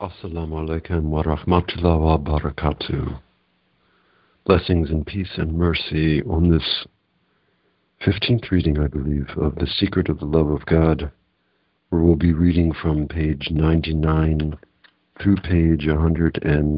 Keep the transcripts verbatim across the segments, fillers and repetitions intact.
Assalamu alaikum wa rahmatullahi wa barakatuh. Blessings and peace and mercy on this fifteenth reading, I believe, of The Secret of the Love of God, where we'll be reading from page ninety-nine through page one hundred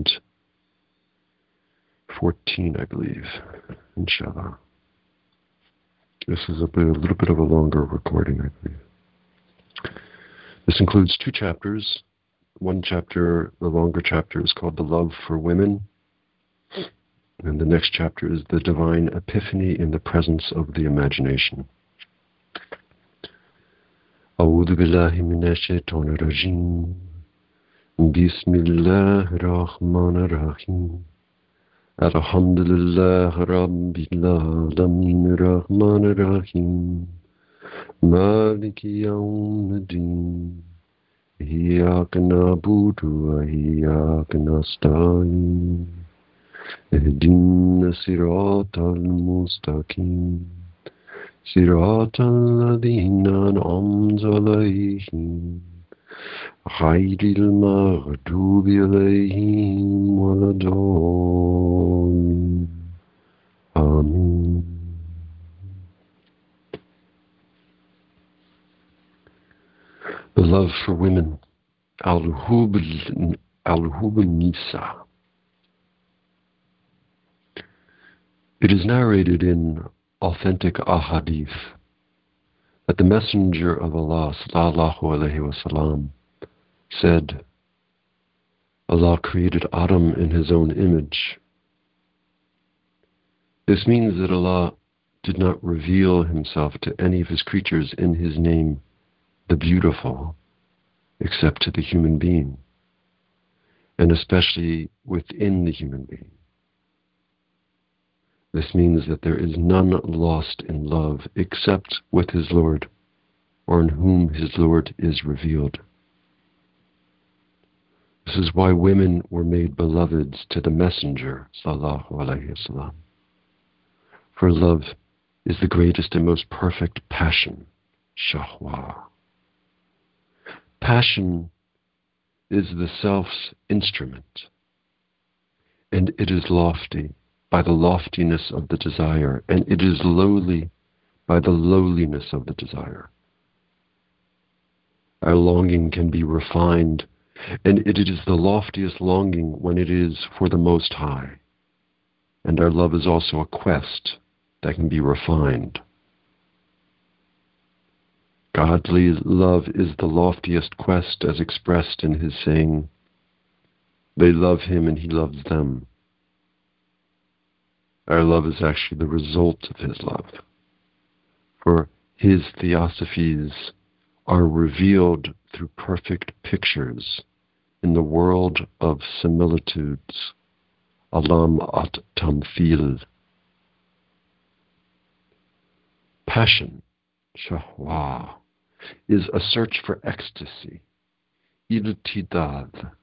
fourteen, I believe, inshallah. This is a, bit, a little bit of a longer recording, I believe. This includes two chapters. One chapter, the longer chapter, is called The Love for Women. And the next chapter is The Divine Epiphany in the Presence of the Imagination. A'udhu billahi minash shaitanir rajim. Bismillahir rahmanir rahim. Alhamdulillahi rabbil alamin rahmanir rahim. Maliki yawmiddin. إياك نعبد وإياك نستعين اهدنا الصراط المستقيم صراط الذين أنعمت عليهم غير المغضوب عليهم ولا الضالين آمين. The Love for Women, Al-Hub al-Nisa. It is narrated in authentic ahadith that the Messenger of Allah sallallahu alaihi wasallam said, Allah created Adam in his own image. This means that Allah did not reveal himself to any of his creatures in his name, the beautiful, except to the human being, and especially within the human being. This means that there is none lost in love except with his Lord, or in whom his Lord is revealed. This is why women were made beloveds to the Messenger, sallallahu alaihi wasallam. For love is the greatest and most perfect passion, shahwa. Passion is the self's instrument, and it is lofty by the loftiness of the desire, and it is lowly by the lowliness of the desire. Our longing can be refined, and it is the loftiest longing when it is for the Most High, and our love is also a quest that can be refined. Godly love is the loftiest quest as expressed in his saying, they love him and he loves them. Our love is actually the result of his love, for his theosophies are revealed through perfect pictures in the world of similitudes, alam at tamthil. Passion, shahwa, is a search for ecstasy, iltidad,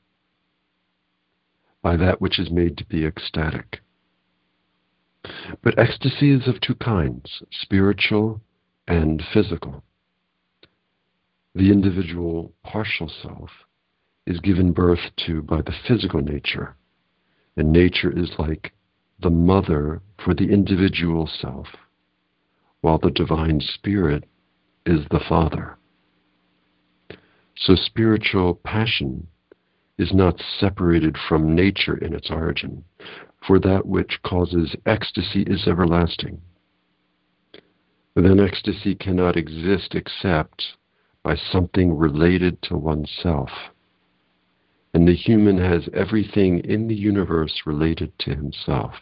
by that which is made to be ecstatic. But ecstasy is of two kinds, spiritual and physical. The individual partial self is given birth to by the physical nature, and nature is like the mother for the individual self, while the divine spirit is the Father. So spiritual passion is not separated from nature in its origin, for that which causes ecstasy is everlasting. But then ecstasy cannot exist except by something related to oneself, and the human has everything in the universe related to himself.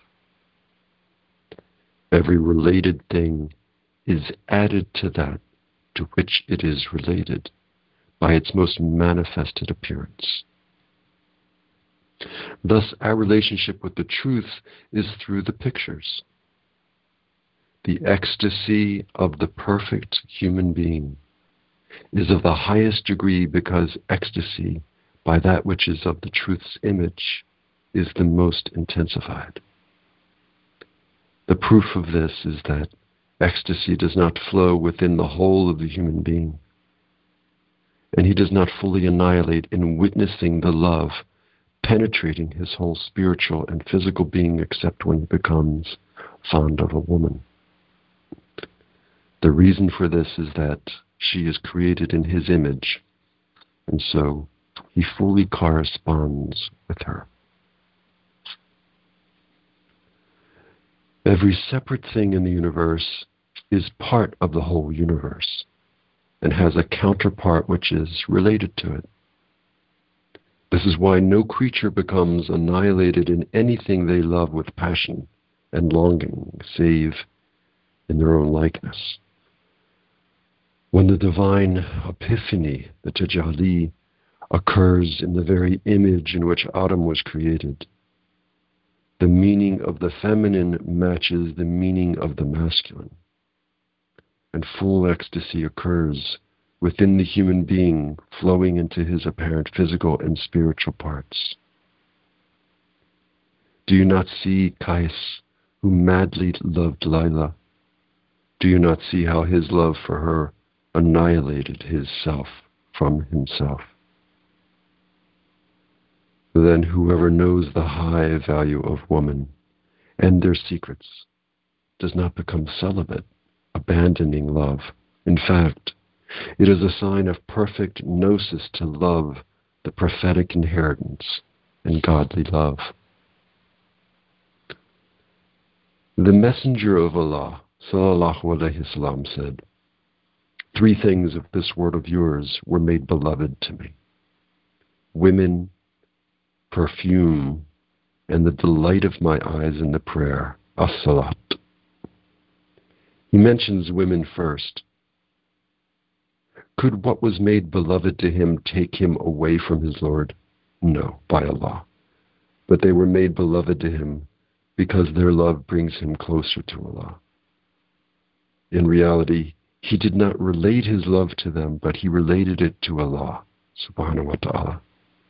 Every related thing is added to that to which it is related by its most manifested appearance. Thus, our relationship with the truth is through the pictures. The ecstasy of the perfect human being is of the highest degree because ecstasy by that which is of the truth's image is the most intensified. The proof of this is that ecstasy does not flow within the whole of the human being. and he does not fully annihilate in witnessing the love penetrating his whole spiritual and physical being except when he becomes fond of a woman. The reason for this is that she is created in his image, and so he fully corresponds with her. Every separate thing in the universe is part of the whole universe and has a counterpart which is related to it. This is why no creature becomes annihilated in anything they love with passion and longing, save in their own likeness. When the divine epiphany, the tajalli, occurs in the very image in which Adam was created, the meaning of the feminine matches the meaning of the masculine, and full ecstasy occurs within the human being, flowing into his apparent physical and spiritual parts. Do you not see Qais, who madly loved Layla? Do you not see how his love for her annihilated his self from himself? Then whoever knows the high value of woman and their secrets does not become celibate, abandoning love. In fact, it is a sign of perfect gnosis to love the prophetic inheritance and godly love. The Messenger of Allah, sallallahu alayhi salam, said, "Three things of this world of yours were made beloved to me: women, perfume, and the delight of my eyes in the prayer, as-salat." He mentions women first. Could what was made beloved to him take him away from his Lord? No, by Allah. But they were made beloved to him because their love brings him closer to Allah. In reality, he did not relate his love to them, but he related it to Allah, subhanahu wa ta'ala.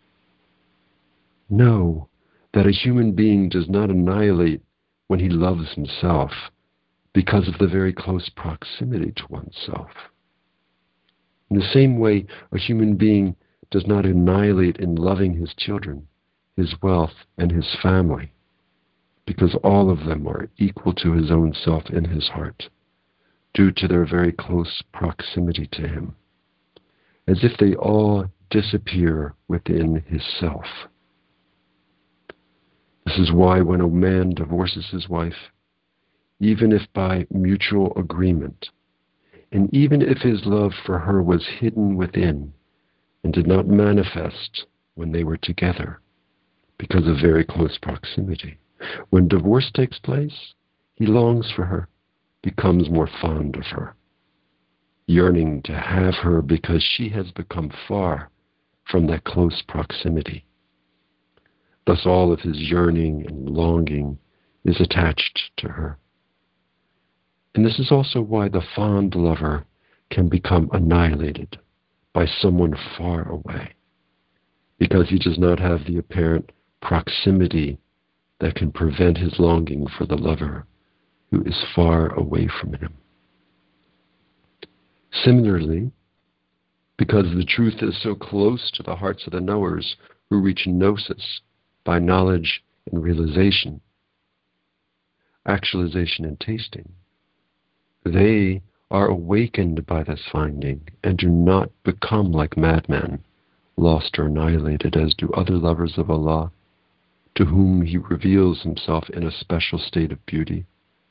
Know that a human being does not annihilate when he loves himself because of the very close proximity to oneself. In the same way, a human being does not annihilate in loving his children, his wealth, and his family, because all of them are equal to his own self in his heart, due to their very close proximity to him, as if they all disappear within his self. This is why when a man divorces his wife, even if by mutual agreement, and even if his love for her was hidden within and did not manifest when they were together because of very close proximity, when divorce takes place, he longs for her, becomes more fond of her, yearning to have her because she has become far from that close proximity. Thus all of his yearning and longing is attached to her. And this is also why the fond lover can become annihilated by someone far away, because he does not have the apparent proximity that can prevent his longing for the lover who is far away from him. Similarly, because the truth is so close to the hearts of the knowers who reach gnosis by knowledge and realization, actualization and tasting, they are awakened by this finding and do not become like madmen, lost or annihilated as do other lovers of Allah, to whom he reveals himself in a special state of beauty.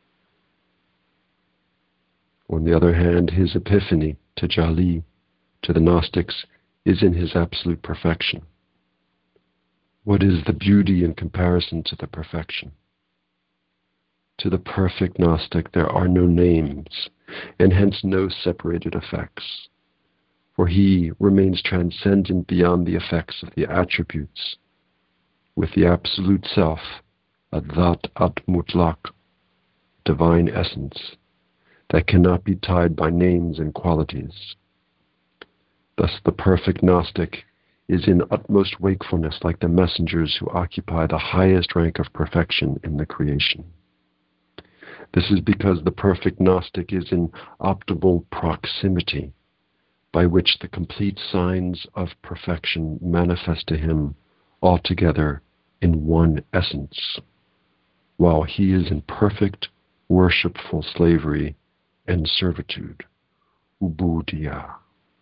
On the other hand, his epiphany, tajalli, to the Gnostics is in his absolute perfection. What is the beauty in comparison to the perfection? To the perfect Gnostic there are no names, and hence no separated effects, for he remains transcendent beyond the effects of the attributes, with the absolute self, a Dhat at Mutlaq, divine essence, that cannot be tied by names and qualities. Thus the perfect Gnostic is in utmost wakefulness like the messengers who occupy the highest rank of perfection in the creation. This is because the perfect Gnostic is in optimal proximity, by which the complete signs of perfection manifest to him altogether in one essence, while he is in perfect worshipful slavery and servitude, ubudiyya.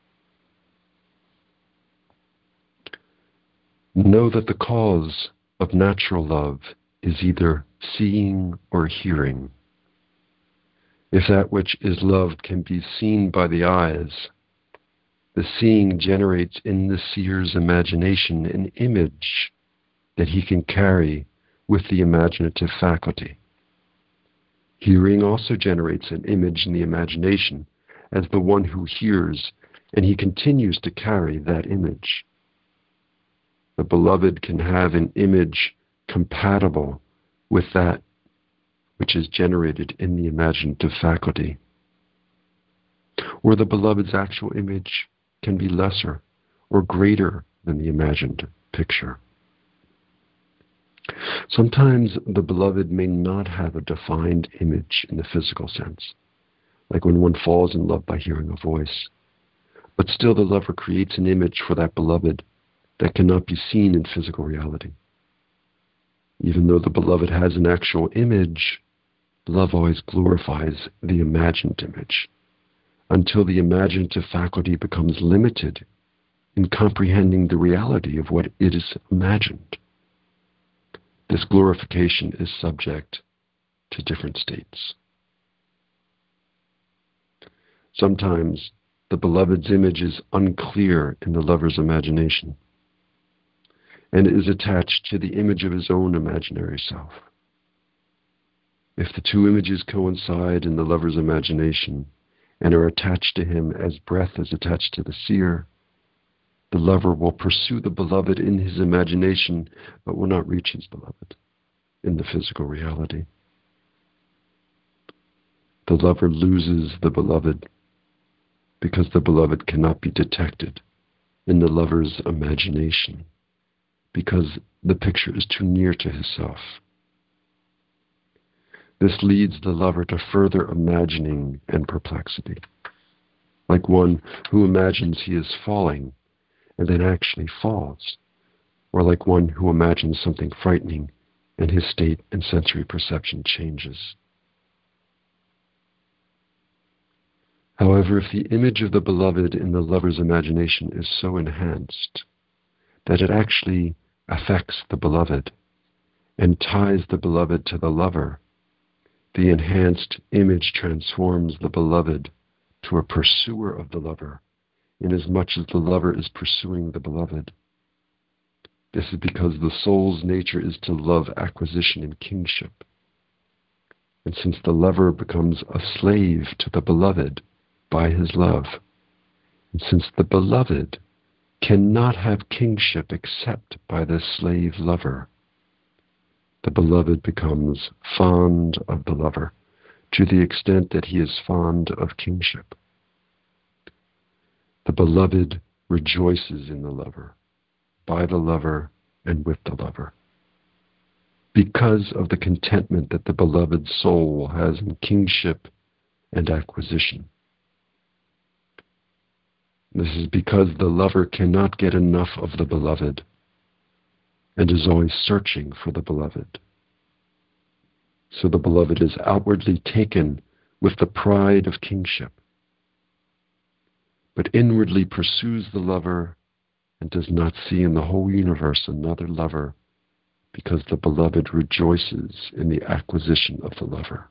Know that the cause of natural love is either seeing or hearing. If that which is loved can be seen by the eyes, the seeing generates in the seer's imagination an image that he can carry with the imaginative faculty. Hearing also generates an image in the imagination as the one who hears, and he continues to carry that image. The beloved can have an image compatible with that which is generated in the imaginative faculty, or the beloved's actual image can be lesser or greater than the imagined picture. Sometimes the beloved may not have a defined image in the physical sense, like when one falls in love by hearing a voice, but still the lover creates an image for that beloved that cannot be seen in physical reality. Even though the beloved has an actual image, love always glorifies the imagined image until the imaginative faculty becomes limited in comprehending the reality of what it is imagined. This glorification is subject to different states. Sometimes the beloved's image is unclear in the lover's imagination and is attached to the image of his own imaginary self. If the two images coincide in the lover's imagination and are attached to him as breath is attached to the seer, the lover will pursue the beloved in his imagination, but will not reach his beloved in the physical reality. The lover loses the beloved because the beloved cannot be detected in the lover's imagination, because the picture is too near to his self. This leads the lover to further imagining and perplexity, like one who imagines he is falling and then actually falls, or like one who imagines something frightening and his state and sensory perception changes. However, if the image of the beloved in the lover's imagination is so enhanced that it actually affects the beloved and ties the beloved to the lover, the enhanced image transforms the beloved to a pursuer of the lover, inasmuch as the lover is pursuing the beloved. This is because the soul's nature is to love acquisition and kingship. And since the lover becomes a slave to the beloved by his love, and since the beloved cannot have kingship except by the slave lover, the beloved becomes fond of the lover to the extent that he is fond of kingship. The beloved rejoices in the lover, by the lover, and with the lover, because of the contentment that the beloved soul has in kingship and acquisition. This is because the lover cannot get enough of the beloved and is always searching for the beloved. So the beloved is outwardly taken with the pride of kingship, but inwardly pursues the lover and does not see in the whole universe another lover, because the beloved rejoices in the acquisition of the lover.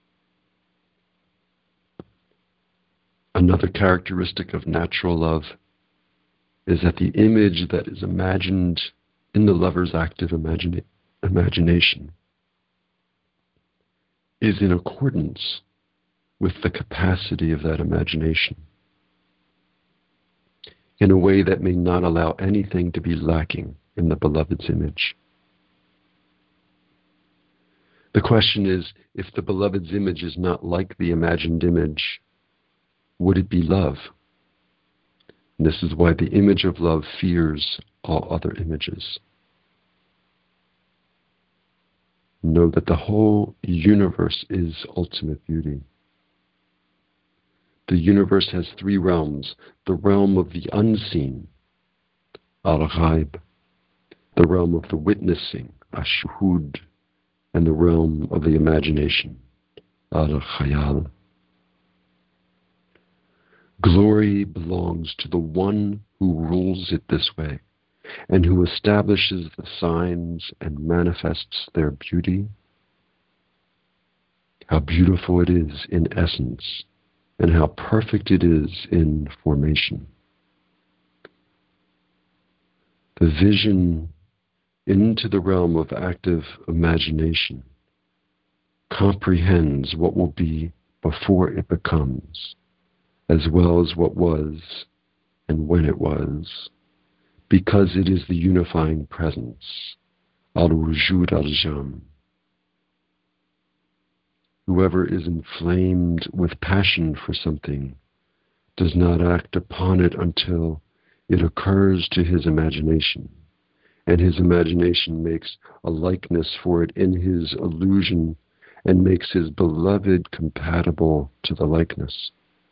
Another characteristic of natural love is that the image that is imagined in the lover's active imagine- imagination is in accordance with the capacity of that imagination, in a way that may not allow anything to be lacking in the beloved's image. The question is, if the beloved's image is not like the imagined image, would it be love? And this is why the image of love fears all other images. Know that the whole universe is ultimate beauty. The universe has three realms: the realm of the unseen, al-ghaib, the realm of the witnessing, ash-shuhud, and the realm of the imagination, al-khayal. Glory belongs to the one who rules it this way, and who establishes the signs and manifests their beauty. How beautiful it is in essence, and how perfect it is in formation. The vision into the realm of active imagination comprehends what will be before it becomes, as well as what was and when it was, because it is the unifying presence, al-wujud al-jam. Whoever is inflamed with passion for something does not act upon it until it occurs to his imagination, and his imagination makes a likeness for it in his illusion and makes his beloved compatible to the likeness.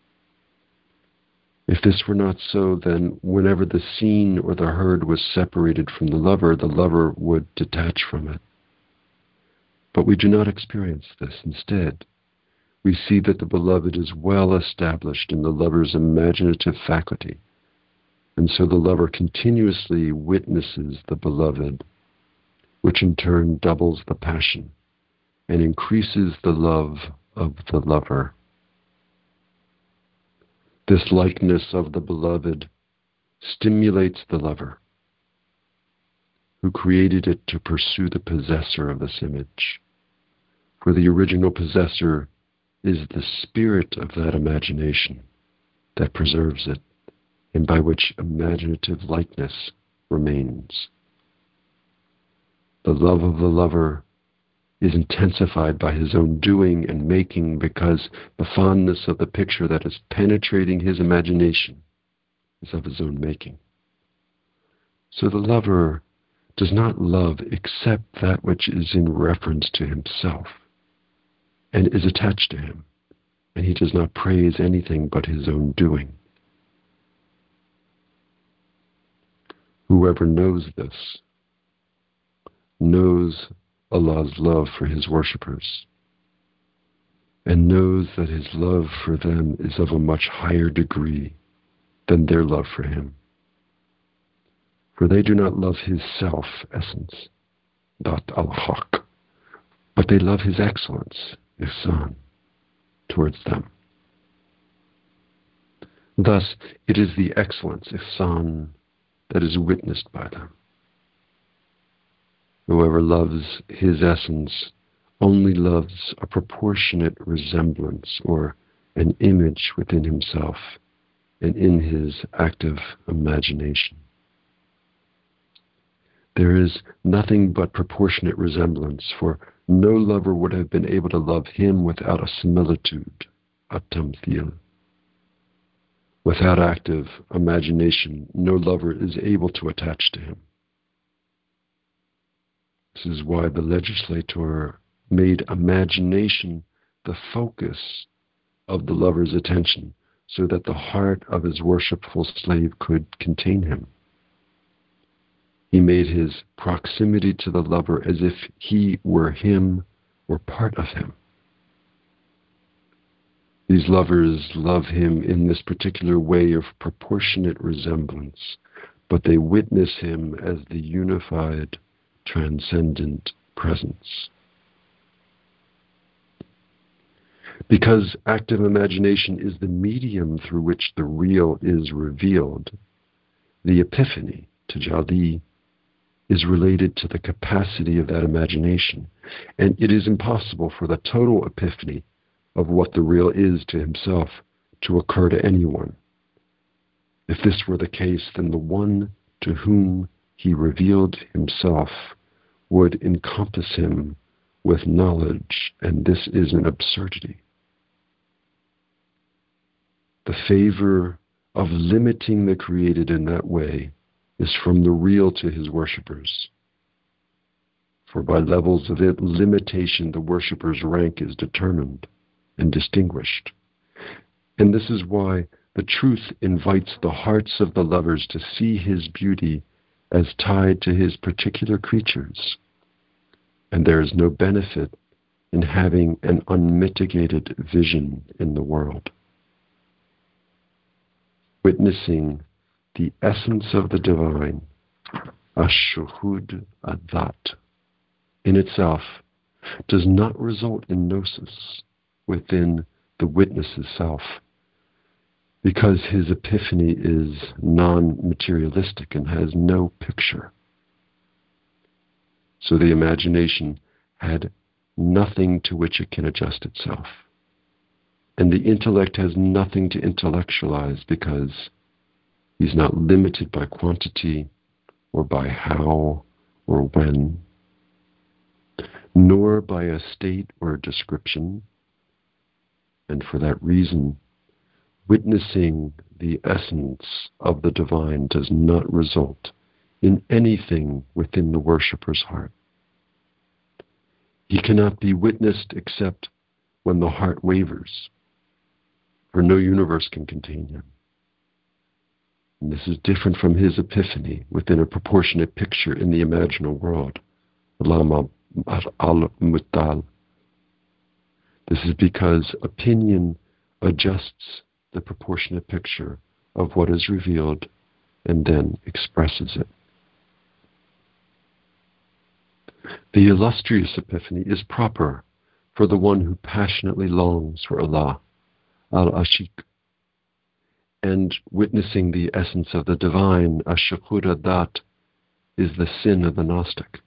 If this were not so, then whenever the seen or the heard was separated from the lover, the lover would detach from it. But we do not experience this. Instead, we see that the beloved is well established in the lover's imaginative faculty, and so the lover continuously witnesses the beloved, which in turn doubles the passion and increases the love of the lover. This likeness of the beloved stimulates the lover, who created it to pursue the possessor of this image. For the original possessor is the spirit of that imagination that preserves it, and by which imaginative likeness remains. The love of the lover is intensified by his own doing and making, because the fondness of the picture that is penetrating his imagination is of his own making. So the lover does not love except that which is in reference to himself and is attached to him, and he does not praise anything but his own doing. Whoever knows this knows Allah's love for his worshippers, and knows that his love for them is of a much higher degree than their love for him. For they do not love his self-essence, dat al-haq, but they love his excellence, ihsan, towards them. Thus, it is the excellence, ihsan, that is witnessed by them. Whoever loves his essence only loves a proportionate resemblance or an image within himself and in his active imagination. There is nothing but proportionate resemblance, for no lover would have been able to love him without a similitude, a tamthil. Without active imagination, no lover is able to attach to him. This is why the legislator made imagination the focus of the lover's attention, so that the heart of his worshipful slave could contain him. He made his proximity to the lover as if he were him or part of him. These lovers love him in this particular way of proportionate resemblance, but they witness him as the unified, transcendent presence. Because active imagination is the medium through which the real is revealed, the epiphany, tajalli, is related to the capacity of that imagination, and it is impossible for the total epiphany of what the real is to himself to occur to anyone. If this were the case, then the one to whom he revealed himself would encompass him with knowledge, and this is an absurdity. The favor of limiting the created in that way is from the real to his worshippers. For by levels of it, limitation, the worshipper's rank is determined and distinguished. And this is why the truth invites the hearts of the lovers to see his beauty as tied to his particular creatures. And there is no benefit in having an unmitigated vision in the world. Witnessing the essence of the divine, ash-shuhud ad-dhat, in itself does not result in gnosis within the witness's self, because his epiphany is non-materialistic and has no picture. So the imagination had nothing to which it can adjust itself. And the intellect has nothing to intellectualize because he's not limited by quantity or by how or when, nor by a state or a description. And for that reason, witnessing the essence of the divine does not result in anything within the worshipper's heart. He cannot be witnessed except when the heart wavers, for no universe can contain him. And this is different from his epiphany within a proportionate picture in the imaginal world. Al-Muttal. This is because opinion adjusts the proportionate picture of what is revealed and then expresses it. The illustrious epiphany is proper for the one who passionately longs for Allah, al-Ashiq, and witnessing the essence of the divine, ash-shuhud ad-dhat, is the sin of the Gnostic.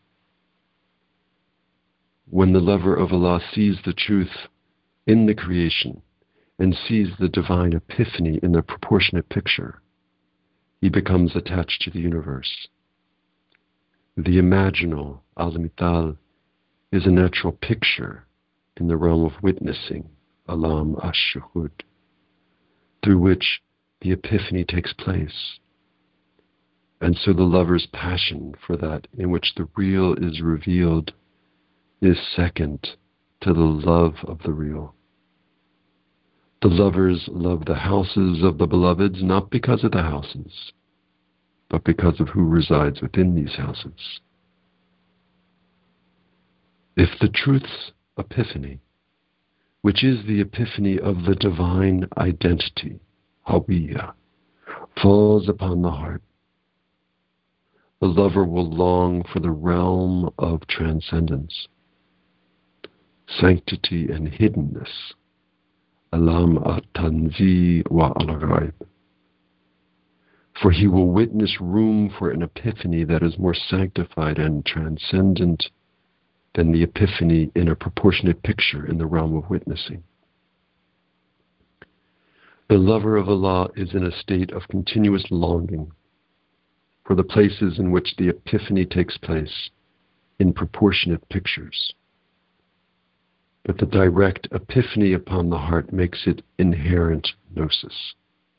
When the lover of Allah sees the truth in the creation and sees the divine epiphany in the proportionate picture, he becomes attached to the universe. The imaginal, al-mital, is a natural picture in the realm of witnessing, alam ash-shuhud, through which the epiphany takes place. And so the lover's passion for that in which the real is revealed is second to the love of the real. The lovers love the houses of the beloveds not because of the houses, but because of who resides within these houses. If the truth's epiphany, which is the epiphany of the divine identity, Hawiyah, falls upon the heart, the lover will long for the realm of transcendence, sanctity and hiddenness, alam at-tanzi wa al-ghaib. For he will witness room for an epiphany that is more sanctified and transcendent than the epiphany in a proportionate picture in the realm of witnessing. The lover of Allah is in a state of continuous longing for the places in which the epiphany takes place in proportionate pictures. But the direct epiphany upon the heart makes it inherent gnosis.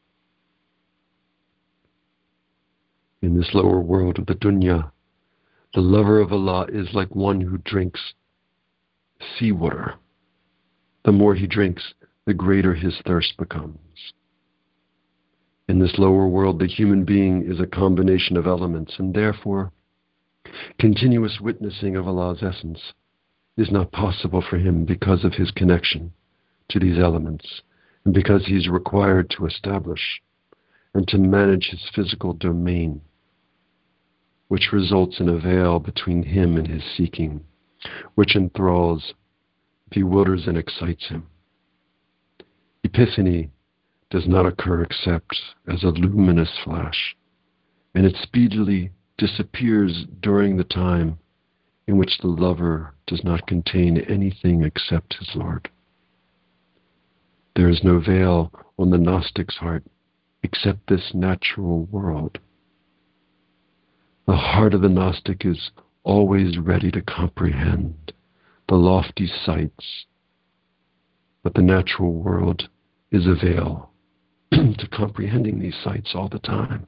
In this lower world of the dunya, the lover of Allah is like one who drinks seawater. The more he drinks, the greater his thirst becomes. In this lower world, the human being is a combination of elements, and therefore, continuous witnessing of Allah's essence is not possible for him because of his connection to these elements, and because he is required to establish and to manage his physical domain, which results in a veil between him and his seeking, which enthralls, bewilders, and excites him. Epiphany does not occur except as a luminous flash, and it speedily disappears during the time in which the lover does not contain anything except his Lord. There is no veil on the Gnostic's heart except this natural world. The heart of the Gnostic is always ready to comprehend the lofty sights, but the natural world is a veil to comprehending these sights all the time.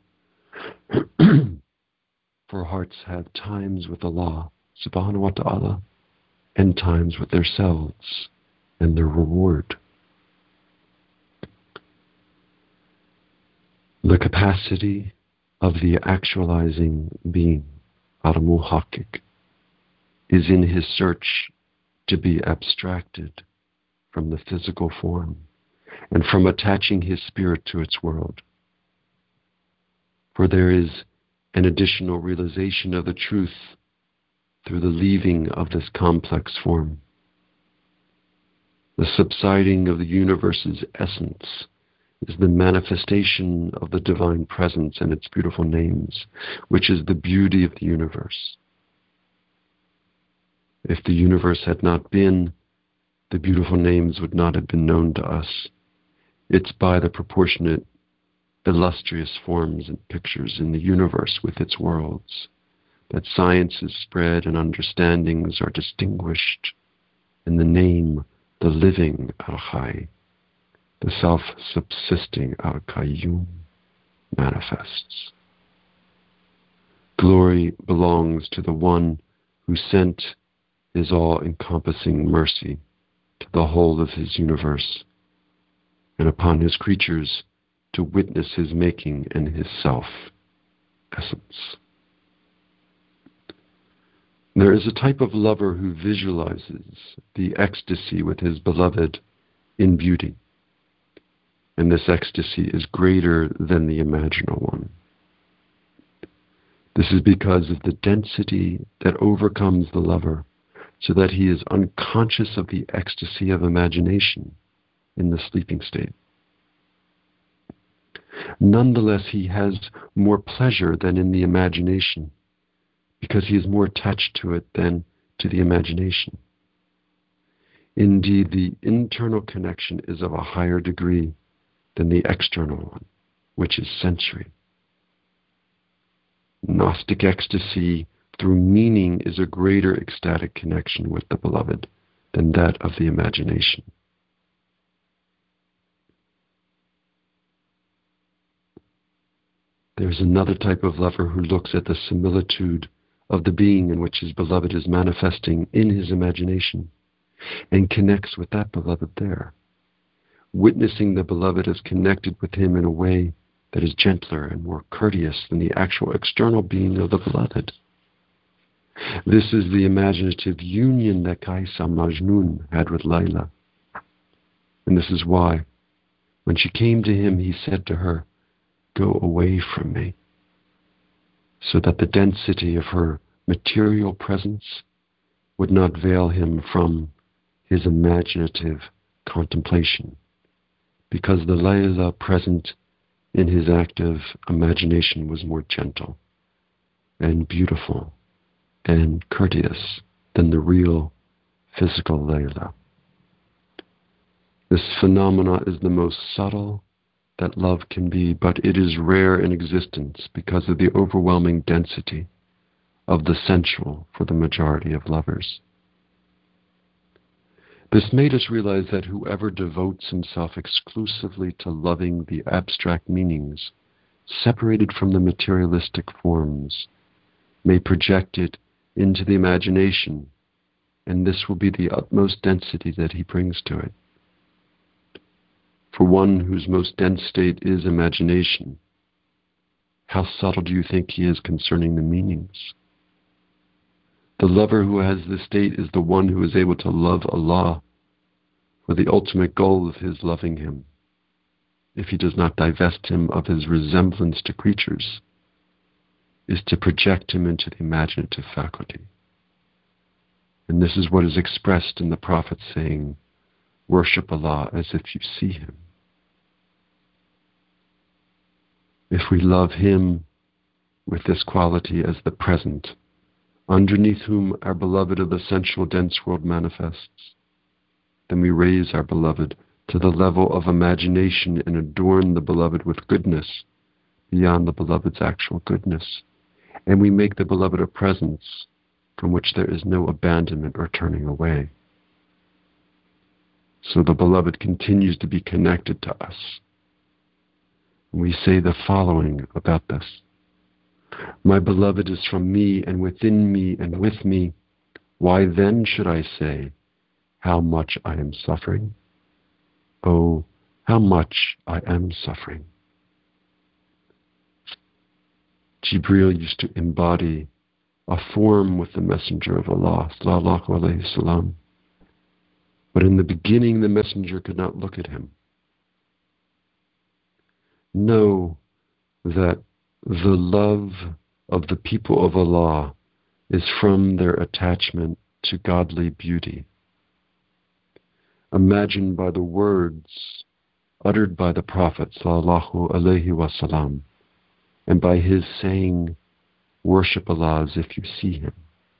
For hearts have times with Allah subhanahu wa ta'ala and times with themselves and their reward. The capacity of the actualizing being, al-Muhakkik, is in his search to be abstracted from the physical form and from attaching his spirit to its world. For there is an additional realization of the truth through the leaving of this complex form. The subsiding of the universe's essence is the manifestation of the divine presence and its beautiful names, which is the beauty of the universe. If the universe had not been, the beautiful names would not have been known to us. It's by the proportionate, illustrious forms and pictures in the universe with its worlds that science is spread and understandings are distinguished, and the name, the living Al-Hayy, the self-subsisting Al-Qayyum, manifests. Glory belongs to the one who sent his all-encompassing mercy to the whole of his universe, and upon his creatures to witness his making and his self-essence. There is a type of lover who visualizes the ecstasy with his beloved in beauty, and this ecstasy is greater than the imaginal one. This is because of the density that overcomes the lover, so that he is unconscious of the ecstasy of imagination in the sleeping state. Nonetheless, he has more pleasure than in the imagination, because he is more attached to it than to the imagination. Indeed, the internal connection is of a higher degree than the external one, which is sensory. Gnostic ecstasy through meaning is a greater ecstatic connection with the beloved than that of the imagination. There is another type of lover who looks at the similitude of the being in which his beloved is manifesting in his imagination and connects with that beloved there, witnessing the beloved as connected with him in a way that is gentler and more courteous than the actual external being of the beloved. This is the imaginative union that Qaisa Majnun had with Layla. And this is why, when she came to him, he said to her, "Go away from me," so that the density of her material presence would not veil him from his imaginative contemplation, because the Layla present in his active imagination was more gentle and beautiful and courteous than the real physical Layla. This phenomena is the most subtle that love can be, but it is rare in existence because of the overwhelming density of the sensual for the majority of lovers. This made us realize that whoever devotes himself exclusively to loving the abstract meanings separated from the materialistic forms may project it into the imagination, and this will be the utmost density that he brings to it. For one whose most dense state is imagination, how subtle do you think he is concerning the meanings? The lover who has this state is the one who is able to love Allah, for the ultimate goal of his loving him, if he does not divest him of his resemblance to creatures, is to project him into the imaginative faculty. And this is what is expressed in the Prophet saying, "Worship Allah as if you see Him." If we love Him with this quality as the present, underneath whom our beloved of the sensual dense world manifests, then we raise our beloved to the level of imagination and adorn the beloved with goodness beyond the beloved's actual goodness. And we make the beloved a presence from which there is no abandonment or turning away. So the beloved continues to be connected to us. We say the following about this: "My beloved is from me and within me and with me. Why then should I say how much I am suffering? Oh, how much I am suffering." Jibreel used to embody a form with the Messenger of Allah, sallallahu alayhi salam. But in the beginning, the Messenger could not look at him. Know that the love of the people of Allah is from their attachment to godly beauty. Imagined by the words uttered by the Prophet sallallahu alaihi wasallam, and by his saying, "Worship Allah as if you see him."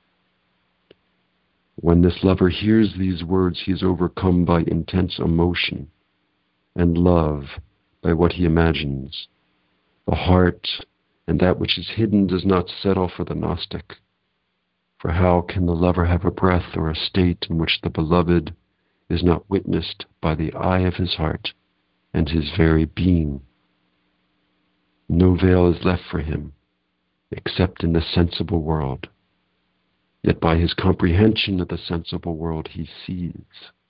When this lover hears these words, he is overcome by intense emotion and love by what he imagines. The heart and that which is hidden does not settle for the Gnostic. For how can the lover have a breath or a state in which the beloved is not witnessed by the eye of his heart and his very being? No veil is left for him except in the sensible world. Yet by his comprehension of the sensible world he sees.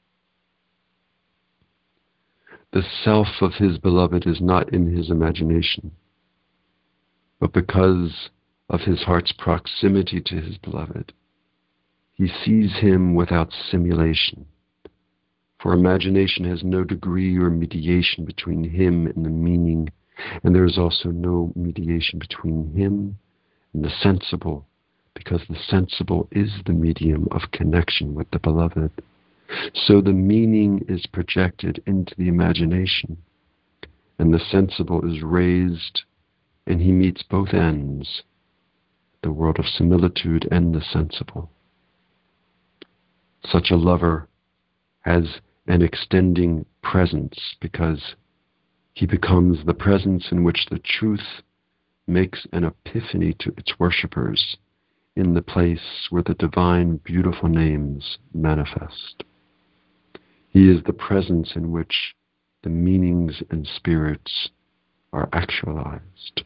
The self of his beloved is not in his imagination, but because of his heart's proximity to his beloved, he sees him without simulation. For imagination has no degree or mediation between him and the meaning, and there is also no mediation between him and the sensible, because the sensible is the medium of connection with the beloved. So the meaning is projected into the imagination, and the sensible is raised, and he meets both ends, the world of similitude and the sensible. Such a lover has an extending presence because he becomes the presence in which the truth makes an epiphany to its worshippers in the place where the divine beautiful names manifest. He is the presence in which the meanings and spirits are actualized.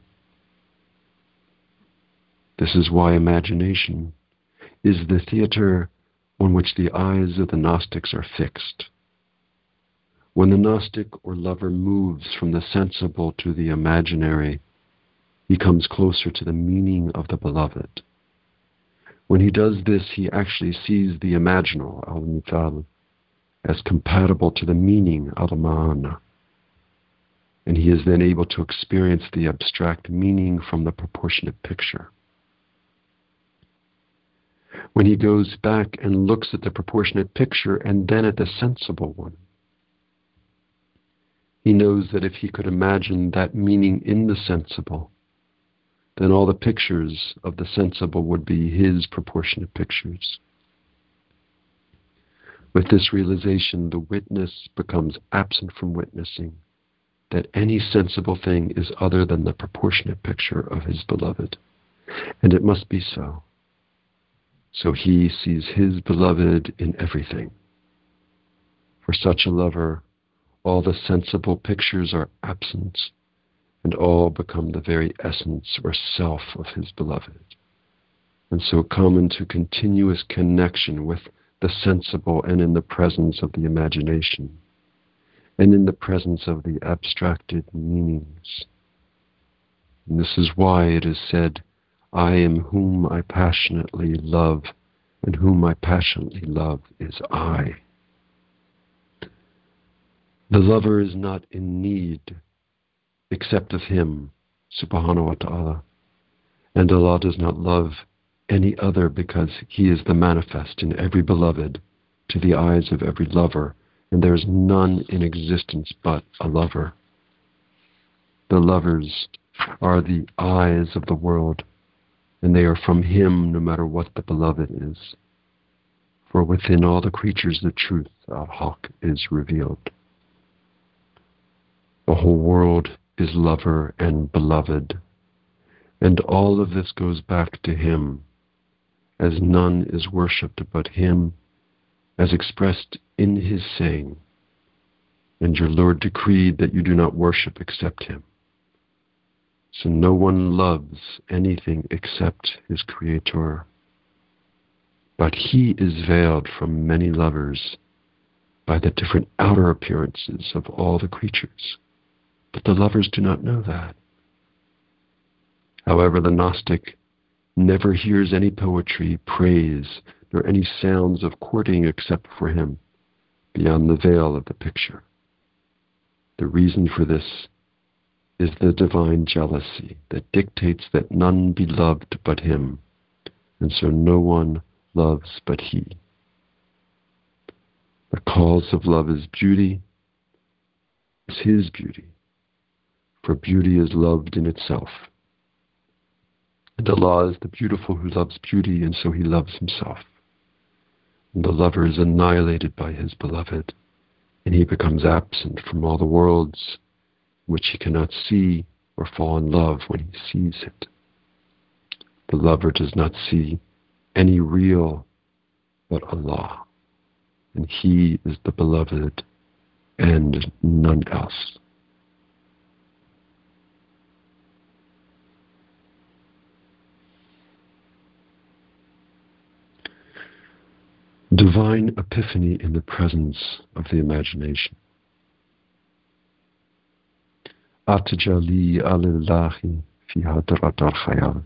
This is why imagination is the theater on which the eyes of the Gnostics are fixed. When the Gnostic or lover moves from the sensible to the imaginary, he comes closer to the meaning of the beloved. When he does this, he actually sees the imaginal, al-mithal, as compatible to the meaning, al-ma'ana. And he is then able to experience the abstract meaning from the proportionate picture. When he goes back and looks at the proportionate picture and then at the sensible one, he knows that if he could imagine that meaning in the sensible, then all the pictures of the sensible would be his proportionate pictures. With this realization, the witness becomes absent from witnessing that any sensible thing is other than the proportionate picture of his beloved. And it must be so. So he sees his beloved in everything. For such a lover, all the sensible pictures are absent, and all become the very essence or self of his beloved, and so come into continuous connection with the sensible and in the presence of the imagination, and in the presence of the abstracted meanings. And this is why it is said, "I am whom I passionately love, and whom I passionately love is I." The lover is not in need except of him, subhanahu wa ta'ala. And Allah does not love any other because he is the manifest in every beloved to the eyes of every lover, and there is none in existence but a lover. The lovers are the eyes of the world, and they are from him no matter what the beloved is. For within all the creatures the truth, al-haq, is revealed. The whole world is lover and beloved, and all of this goes back to him, as none is worshipped but him, as expressed in his saying, "And your Lord decreed that you do not worship except him." So no one loves anything except his Creator, but he is veiled from many lovers by the different outer appearances of all the creatures. But the lovers do not know that. However, the Gnostic never hears any poetry, praise, nor any sounds of courting except for him, beyond the veil of the picture. The reason for this is the divine jealousy that dictates that none be loved but him, and so no one loves but he. The cause of love is beauty, is his beauty, for beauty is loved in itself. And Allah is the beautiful who loves beauty, and so he loves himself. And the lover is annihilated by his beloved, and he becomes absent from all the worlds which he cannot see or fall in love when he sees it. The lover does not see any real but Allah, and he is the beloved and none else. Divine epiphany in the presence of the imagination. At-tajali al-ilahi fi hadrat al-khayal.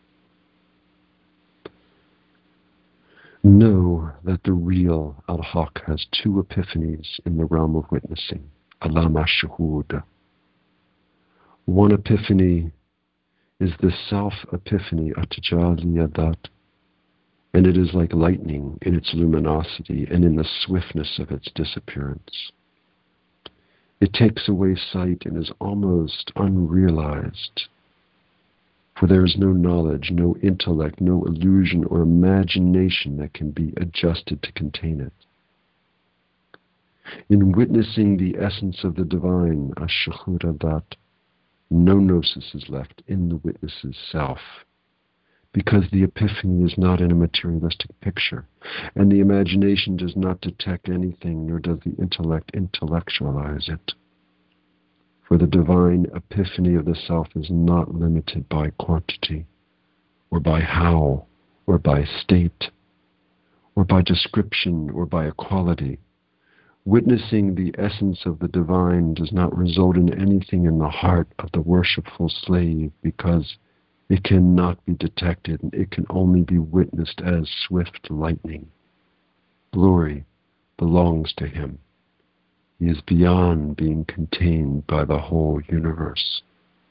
Know that the real Al-Haq has two epiphanies in the realm of witnessing, alam ash-shuhud. One epiphany is the self-epiphany, at-tajali adat, and it is like lightning in its luminosity and in the swiftness of its disappearance. It takes away sight and is almost unrealized, for there is no knowledge, no intellect, no illusion or imagination that can be adjusted to contain it. In witnessing the essence of the divine, ash-shuhud adat, no gnosis is left in the witness's self, because the epiphany is not in a materialistic picture, and the imagination does not detect anything, nor does the intellect intellectualize it. For the divine epiphany of the self is not limited by quantity, or by how, or by state, or by description, or by equality. Witnessing the essence of the divine does not result in anything in the heart of the worshipful slave, because it cannot be detected, and it can only be witnessed as swift lightning. Glory belongs to him. He is beyond being contained by the whole universe.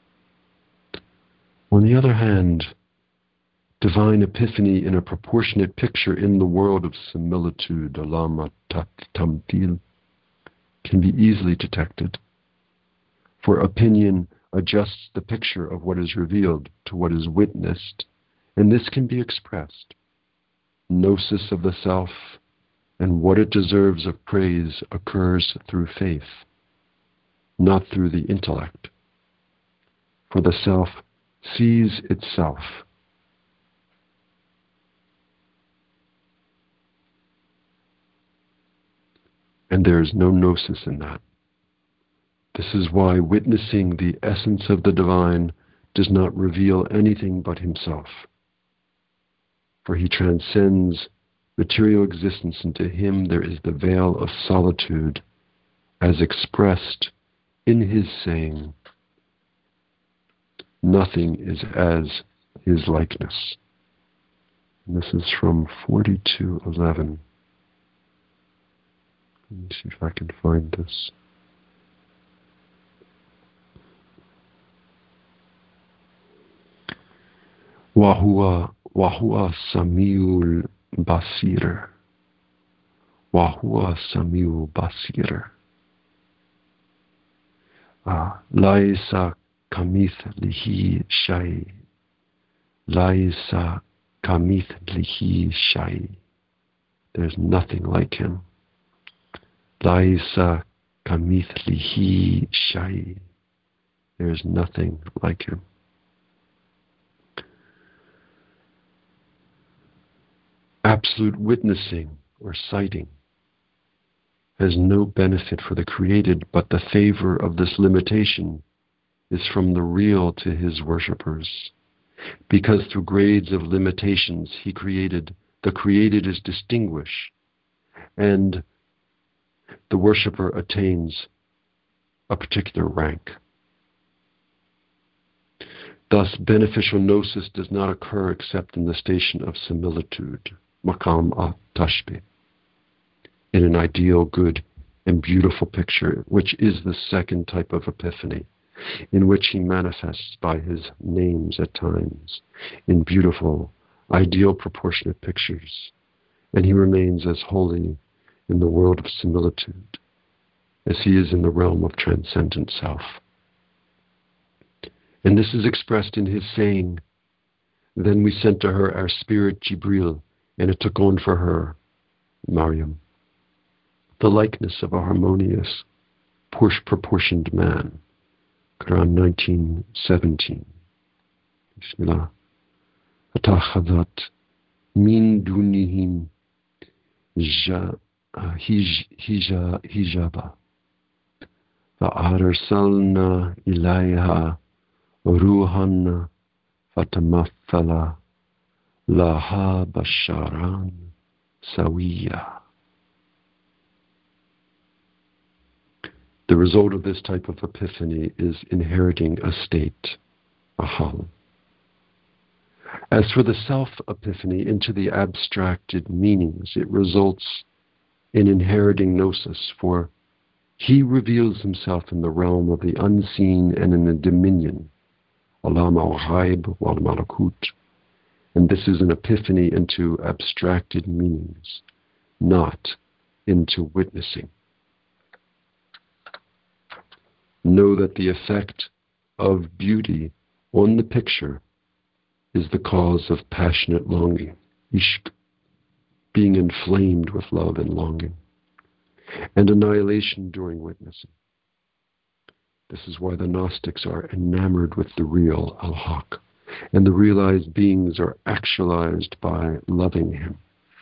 On the other hand, divine epiphany in a proportionate picture in the world of similitude, alam at-tamthil, can be easily detected, for opinion adjusts the picture of what is revealed to what is witnessed, and this can be expressed. Gnosis of the self and what it deserves of praise occurs through faith, not through the intellect. For the self sees itself. And there is no gnosis in that. This is why witnessing the essence of the divine does not reveal anything but himself. For he transcends material existence, and to him there is the veil of solitude as expressed in his saying, nothing is as his likeness. And this is from forty-two eleven. Let me see if I can find this. وهو وهو سميع البصير وهو سميع البصير ليس كمثله شيء ليس كمثله شيء. There's nothing like him. ليس كمثله شيء. There's nothing like him. Absolute witnessing or sighting has no benefit for the created, but the favor of this limitation is from the real to his worshippers. Because through grades of limitations he created, the created is distinguished, and the worshipper attains a particular rank. Thus, beneficial gnosis does not occur except in the station of similitude, maqam al-tashbih, in an ideal, good, and beautiful picture, which is the second type of epiphany, in which he manifests by his names at times, in beautiful, ideal, proportionate pictures, and he remains as holy in the world of similitude as he is in the realm of transcendent self. And this is expressed in his saying, "Then we sent to her our spirit Jibril, and it took on for her, Maryam, the likeness of a harmonious, proportioned man." Quran nineteen seventeen. Bismillah. Atakhazat min dunihim hijaba. فأرسلنا إليها روحا فتمثل لها بشرا سويا. The result of this type of epiphany is inheriting a state, a hal. As for the self-epiphany into the abstracted meanings, it results in inheriting gnosis, for he reveals himself in the realm of the unseen and in the dominion, alam al-ghaib wal-malakut, and this is an epiphany into abstracted meanings, not into witnessing. Know that the effect of beauty on the picture is the cause of passionate longing, ishq, being inflamed with love and longing, and annihilation during witnessing. This is why the Gnostics are enamored with the real al-haq, and the realized beings are actualized by loving him.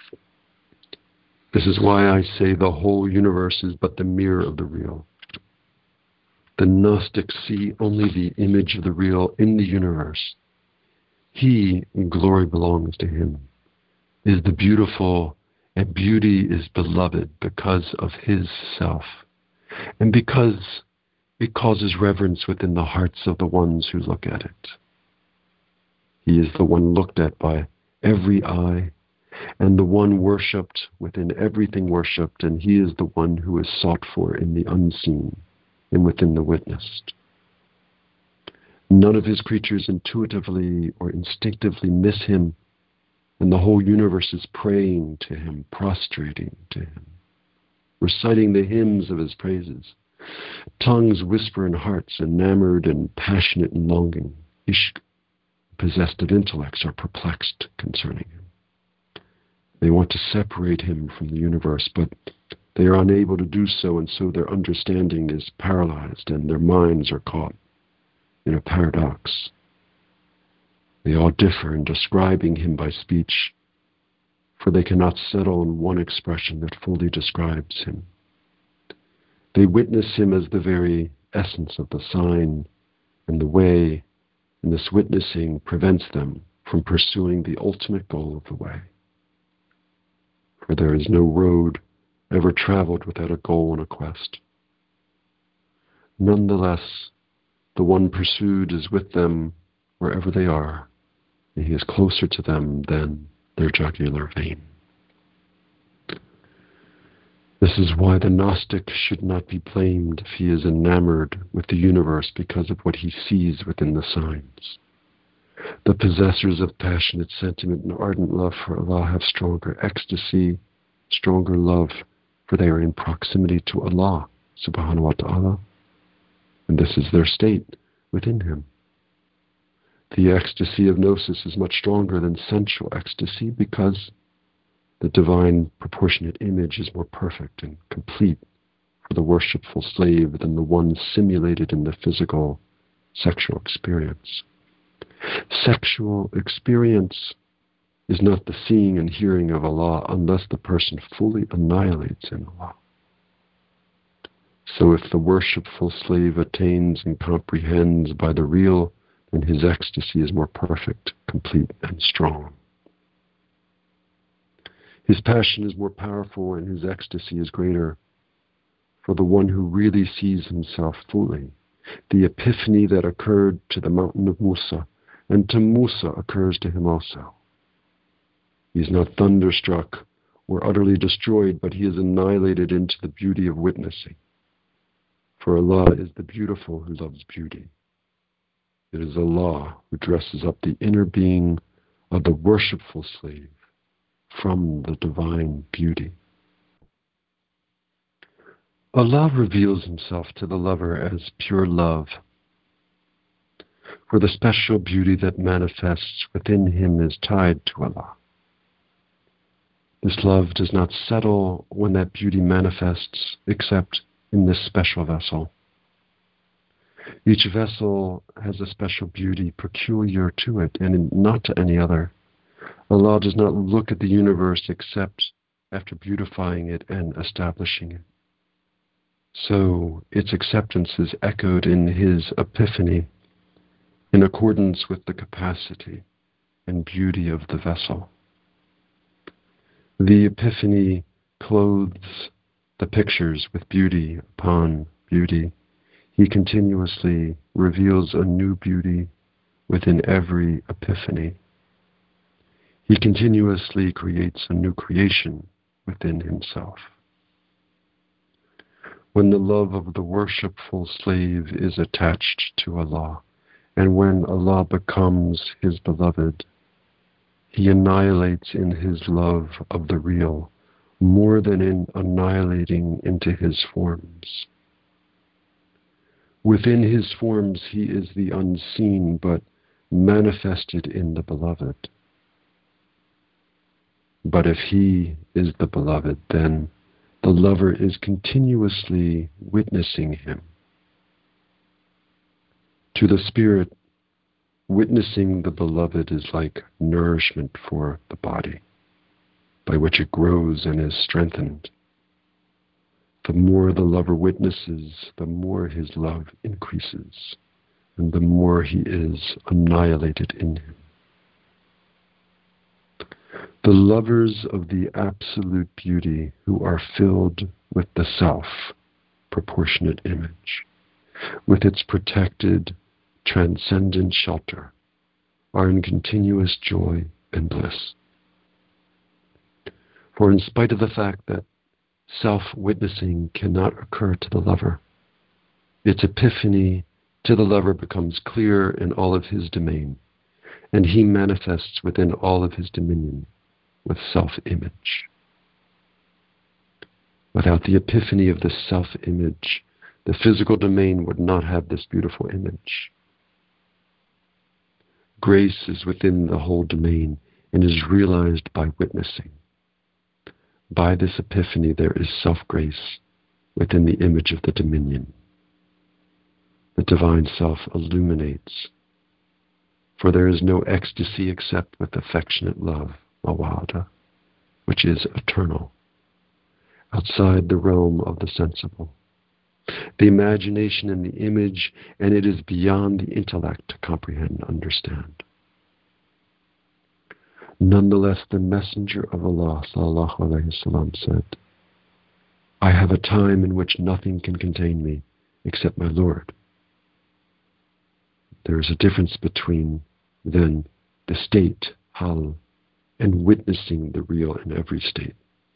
This is why I say the whole universe is but the mirror of the real. The Gnostics see only the image of the real in the universe. He, glory belongs to him, is the beautiful, and beauty is beloved because of his self, and because it causes reverence within the hearts of the ones who look at it. He is the one looked at by every eye, and the one worshipped within everything worshipped, and he is the one who is sought for in the unseen and within the witnessed. None of his creatures intuitively or instinctively miss him, and the whole universe is praying to him, prostrating to him, reciting the hymns of his praises. Tongues whisper in hearts, enamored and passionate in longing. Ishq, possessed of intellects, are perplexed concerning him. They want to separate him from the universe, but they are unable to do so, and so their understanding is paralyzed and their minds are caught in a paradox. They all differ in describing him by speech, for they cannot settle on one expression that fully describes him. They witness him as the very essence of the sign and the way, and this witnessing prevents them from pursuing the ultimate goal of the way. For there is no road ever traveled without a goal and a quest. Nonetheless, the one pursued is with them wherever they are, and he is closer to them than their jugular vein. This is why the Gnostic should not be blamed if he is enamored with the universe because of what he sees within the signs. The possessors of passionate sentiment and ardent love for Allah have stronger ecstasy, stronger love, for they are in proximity to Allah subhanahu wa ta'ala, and this is their state within him. The ecstasy of gnosis is much stronger than sensual ecstasy because the divine proportionate image is more perfect and complete for the worshipful slave than the one simulated in the physical sexual experience. Sexual experience is not the seeing and hearing of Allah unless the person fully annihilates in Allah. So if the worshipful slave attains and comprehends by the real, then his ecstasy is more perfect, complete, and strong. His passion is more powerful and his ecstasy is greater. For the one who really sees himself fully, the epiphany that occurred to the mountain of Musa and to Musa occurs to him also. He is not thunderstruck or utterly destroyed, but he is annihilated into the beauty of witnessing. For Allah is the beautiful who loves beauty. It is Allah who dresses up the inner being of the worshipful slave from the divine beauty. Allah reveals himself to the lover as pure love, for the special beauty that manifests within him is tied to Allah. This love does not settle when that beauty manifests except in this special vessel. Each vessel has a special beauty peculiar to it and not to any other. Allah does not look at the universe except after beautifying it and establishing it. So its acceptance is echoed in His epiphany in accordance with the capacity and beauty of the vessel. The epiphany clothes the pictures with beauty upon beauty. He continuously reveals a new beauty within every epiphany. He continuously creates a new creation within himself. When the love of the worshipful slave is attached to Allah, and when Allah becomes his beloved, he annihilates in his love of the real more than in annihilating into his forms. Within his forms he is the unseen, but manifested in the beloved. But if he is the beloved, then the lover is continuously witnessing him. To the spirit, witnessing the beloved is like nourishment for the body, by which it grows and is strengthened. The more the lover witnesses, the more his love increases, and the more he is annihilated in him. The lovers of the absolute beauty who are filled with the self, proportionate image, with its protected, transcendent shelter, are in continuous joy and bliss. For in spite of the fact that self-witnessing cannot occur to the lover, its epiphany to the lover becomes clear in all of his domain, and he manifests within all of his dominion with self-image. Without the epiphany of the self-image, the physical domain would not have this beautiful image. Grace is within the whole domain and is realized by witnessing. By this epiphany there is self-grace within the image of the dominion. The divine self illuminates, for there is no ecstasy except with affectionate love, mawada, which is eternal, outside the realm of the sensible. The imagination and the image, and it is beyond the intellect to comprehend and understand. Nonetheless, the Messenger of Allah sallallahu alaihi wasallam said, I have a time in which nothing can contain me except my Lord. There is a difference between, then, the state, hal, and witnessing the real in every state.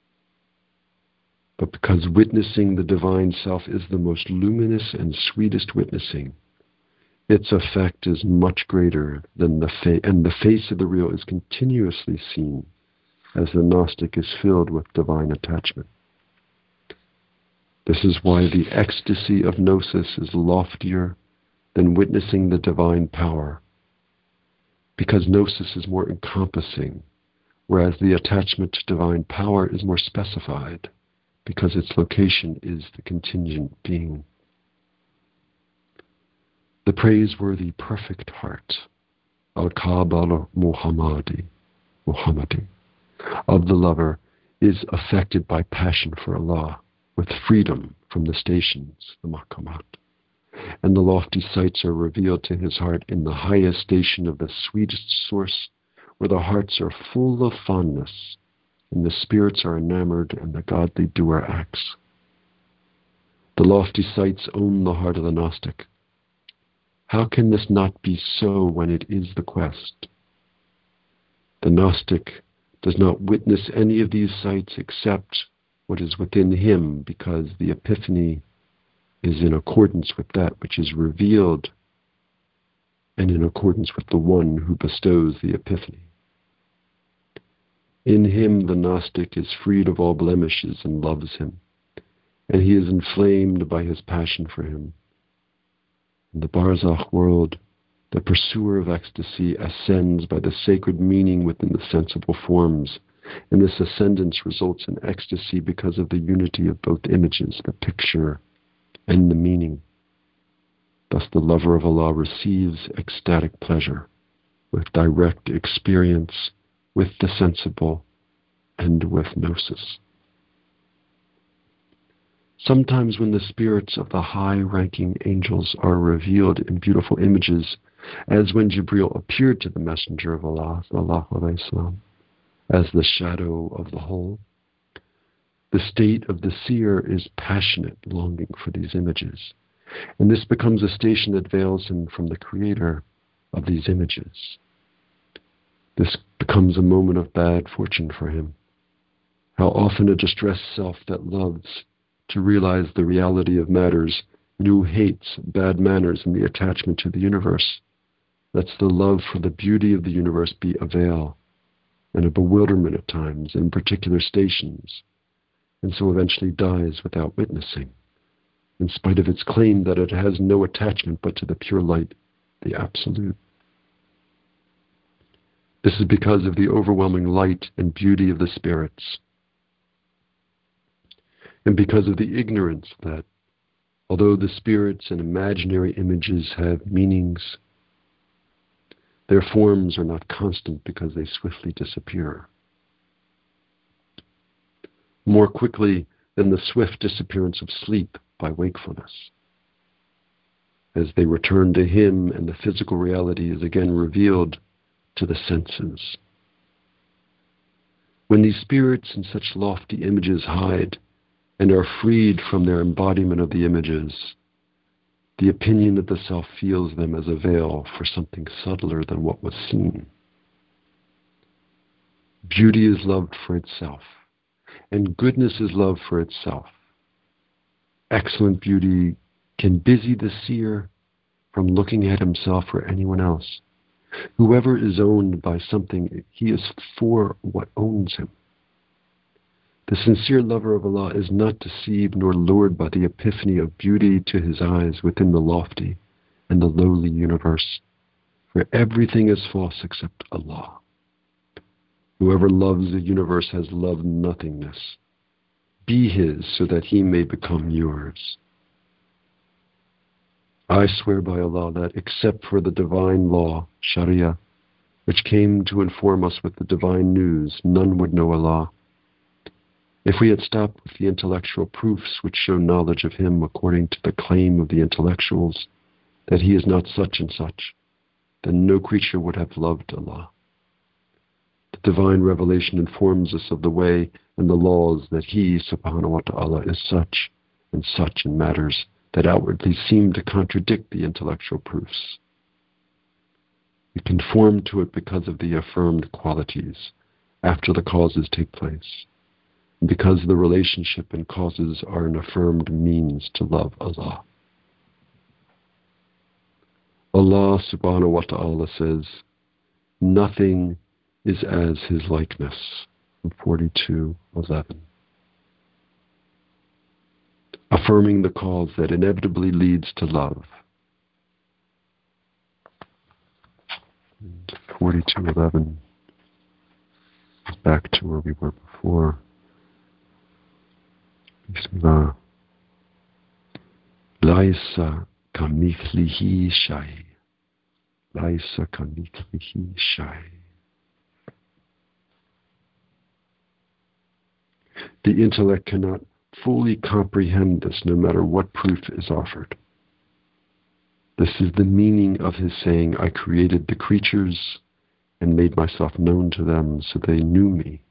But because witnessing the divine self is the most luminous and sweetest witnessing, its effect is much greater than the face, and the face of the real is continuously seen as the Gnostic is filled with divine attachment. This is why the ecstasy of gnosis is loftier than witnessing the divine power, because gnosis is more encompassing, whereas the attachment to divine power is more specified, because its location is the contingent being. The praiseworthy perfect heart, al-Kaaba Muhammadi, Muhammadi, of the lover is affected by passion for Allah, with freedom from the stations, the maqamat, and the lofty sights are revealed to his heart in the highest station of the sweetest source, where the hearts are full of fondness, and the spirits are enamored, and the godly doer acts. The lofty sights own the heart of the Gnostic. How can this not be so when it is the quest? The Gnostic does not witness any of these sights except what is within him, because the epiphany is in accordance with that which is revealed and in accordance with the one who bestows the epiphany. In him the Gnostic is freed of all blemishes and loves him, and he is inflamed by his passion for him. In the Barzakh world, the pursuer of ecstasy ascends by the sacred meaning within the sensible forms, and this ascendance results in ecstasy because of the unity of both images, the picture and the meaning. Thus the lover of Allah receives ecstatic pleasure with direct experience with the sensible and with gnosis. Sometimes when the spirits of the high-ranking angels are revealed in beautiful images, as when Jibreel appeared to the Messenger of Allah, sallallahu alaihi wasallam, as the shadow of the whole, the state of the seer is passionate longing for these images, and this becomes a station that veils him from the creator of these images. This becomes a moment of bad fortune for him. How often a distressed self that loves to realize the reality of matters and who hates bad manners and the attachment to the universe lets the love for the beauty of the universe be a veil and a bewilderment at times in particular stations, and so eventually dies without witnessing, in spite of its claim that it has no attachment but to the pure light, the Absolute. This is because of the overwhelming light and beauty of the spirits, and because of the ignorance that, although the spirits and imaginary images have meanings, their forms are not constant because they swiftly disappear. More quickly than the swift disappearance of sleep by wakefulness. As they return to him and the physical reality is again revealed to the senses. When these spirits in such lofty images hide and are freed from their embodiment of the images, the opinion of the self feels them as a veil for something subtler than what was seen. Beauty is loved for itself, and goodness is loved for itself. Excellent beauty can busy the seer from looking at himself or anyone else. Whoever is owned by something, he is for what owns him. The sincere lover of Allah is not deceived nor lured by the epiphany of beauty to his eyes within the lofty and the lowly universe, for everything is false except Allah. Whoever loves the universe has loved nothingness. Be his so that he may become yours. I swear by Allah that except for the divine law, Sharia, which came to inform us with the divine news, none would know Allah. If we had stopped with the intellectual proofs which show knowledge of him according to the claim of the intellectuals, that he is not such and such, then no creature would have loved Allah. The divine revelation informs us of the way and the laws that he, subhanahu wa ta'ala, is such and such in matters that outwardly seem to contradict the intellectual proofs. We conform to it because of the affirmed qualities after the causes take place, and because the relationship and causes are an affirmed means to love Allah. Allah subhanahu wa ta'ala says, nothing is as his likeness, from forty-two eleven. Affirming the cause that inevitably leads to love. forty-two eleven, back to where we were before. Bismillah. Laisa kamithlihi shay. Laisa kamithlihi shay. The intellect cannot fully comprehend this no matter what proof is offered. This is the meaning of his saying, I created the creatures and made myself known to them so they knew me.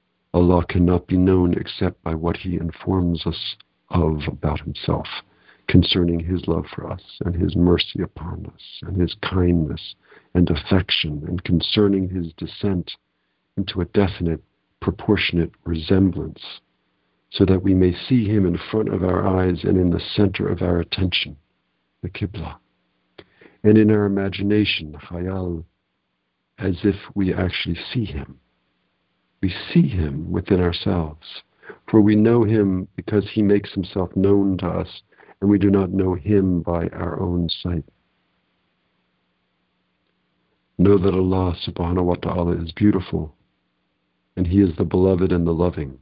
Allah cannot be known except by what he informs us of about himself concerning his love for us and his mercy upon us and his kindness and affection, and concerning his descent into a definite, proportionate resemblance, so that we may see him in front of our eyes and in the center of our attention, the Qibla, and in our imagination, khayal, as if we actually see him. We see him within ourselves, for we know him because he makes himself known to us, and we do not know him by our own sight. Know that Allah subhanahu wa ta'ala is beautiful, and he is the beloved and the loving.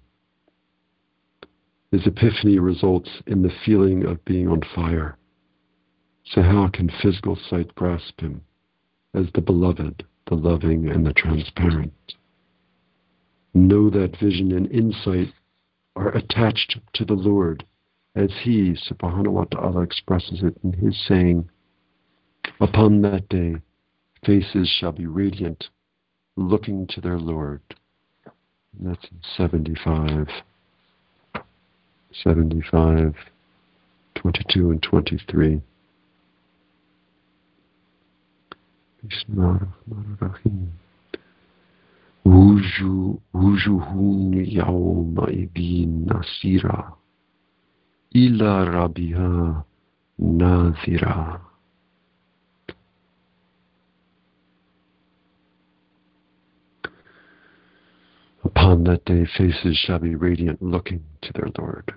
His epiphany results in the feeling of being on fire. So how can physical sight grasp him as the beloved, the loving, and the transparent? Know that vision and insight are attached to the Lord, as he, subhanahu wa ta'ala, expresses it in his saying, upon that day, faces shall be radiant, looking to their Lord. And that's in seventy-five, seventy-five, twenty-two and twenty-three. Bismillahirrahmanirrahim. Wujuhun yawma'idin nasira, ila rabbiha nazira. Upon that day, faces shall be radiant, looking to their Lord.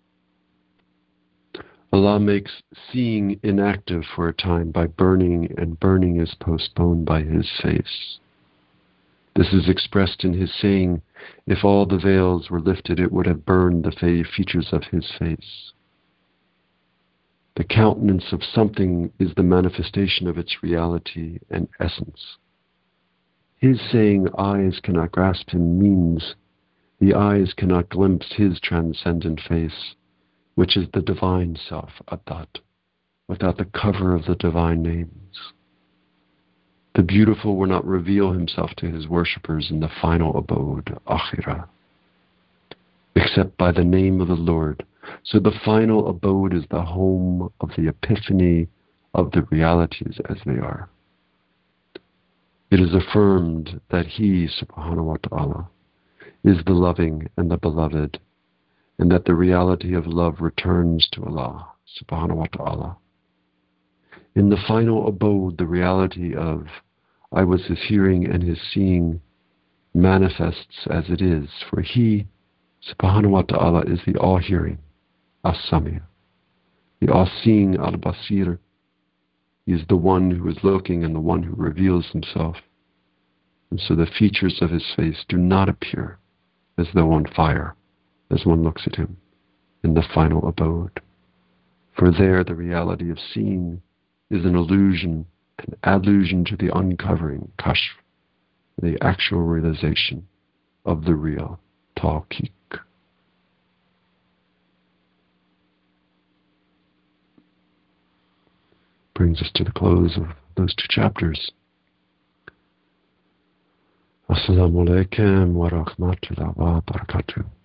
Allah makes seeing inactive for a time by burning, and burning is postponed by his face. This is expressed in his saying, if all the veils were lifted, it would have burned the features of his face. The countenance of something is the manifestation of its reality and essence. His saying eyes cannot grasp him means the eyes cannot glimpse his transcendent face, which is the divine self, Adat, without the cover of the divine names. The beautiful will not reveal himself to his worshippers in the final abode, Akhirah, except by the name of the Lord. So the final abode is the home of the epiphany of the realities as they are. It is affirmed that he, subhanahu wa ta'ala, is the loving and the beloved, and that the reality of love returns to Allah, subhanahu wa ta'ala. In the final abode, the reality of I was his hearing and his seeing manifests as it is, for he, subhanahu wa ta'ala, is the all-hearing, as-sami', the all-seeing, al-basir. He is the one who is looking and the one who reveals himself. And so the features of his face do not appear as though on fire as one looks at him in the final abode. For there the reality of seeing is an illusion, an allusion to the uncovering, kashf, the actual realization of the real, tahqiq. Brings us to the close of those two chapters. Assalamu alaikum wa rahmatullahi wa barakatuh.